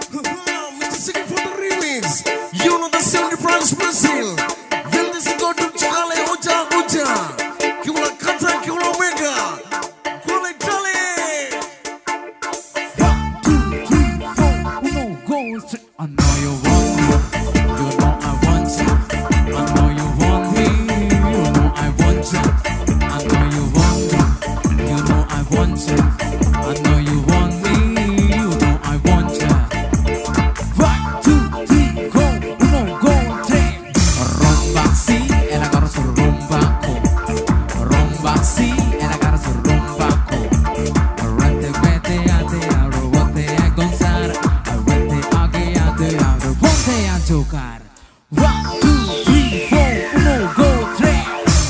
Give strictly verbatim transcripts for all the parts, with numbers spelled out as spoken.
Singing for the remix. You know the seventy France Brazil. Will this go to Chale Oja Oja? Kula Kata Kula Mega. Kula Chale. One, two, three, four. Uno, go, three. I know you want me. You know I want you. I know you want me. You know I want you. I know you want me. You know I want you. I know you want me. You know I want you. One, two, three, go. Uno, go, three. Rumba sí, el agarro su rumbaco. Rumba sí, el agarro su rumbaco. Arrete, vete, ate, abro, bote a gozar. Arrete, ague, ate, abro, ponte a tocar. One, two, three, four, uno, go, three.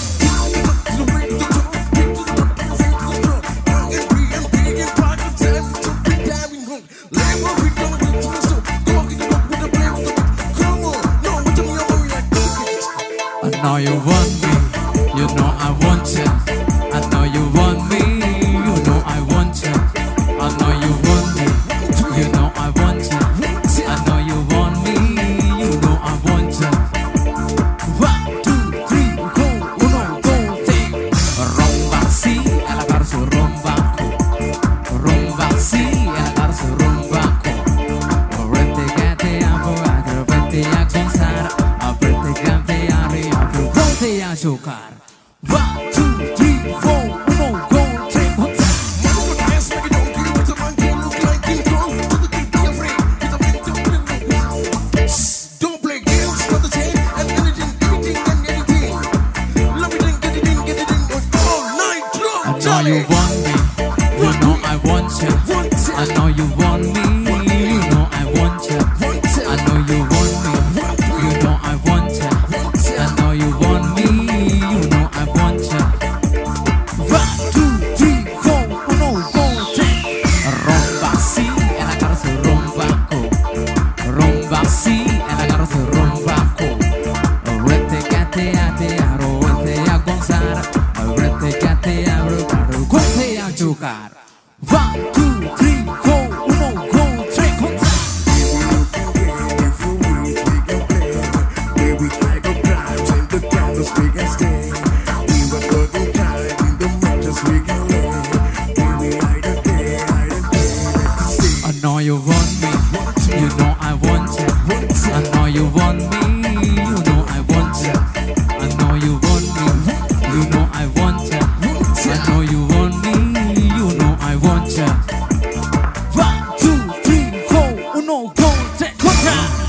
I know you want me, you know I want you. I know you want me, you know I want you. I know you want me, you know I want you. I know you want me, you know I want you. One, two, three, go, uno, go, three. Rumba sí, el agarro su rumbaco. Rumba sí, el agarro su rumbaco. Rete que te amo, vete a gozar. Aprete que te arriba, ponte a chocar. One, two, three, four, uno, go, three, one time. Don't play games for the chain and anything, anything and anything. Love it and get it in, get it in all night long. I know you want me, you know I want you. I know you want me, you know I want you. I know you want me, you know I want you. I know you want me, you know I want you. One, two, three, four, uno, go, three. Rumba sí, el agarro su rumbaco. Rumba sí, el agarro su rumbaco. Rete que te ate, abro, vete a gozar. Rete que te abro, abro, ponte a chocar. One, two, three, four, uno, go, three, one time. I know you want me, you know I want you. I know you want me, you know I want you. I know you want me, you know I want you. I know you want me, you know I want you. One, two, three, four, uno, go, three, one time.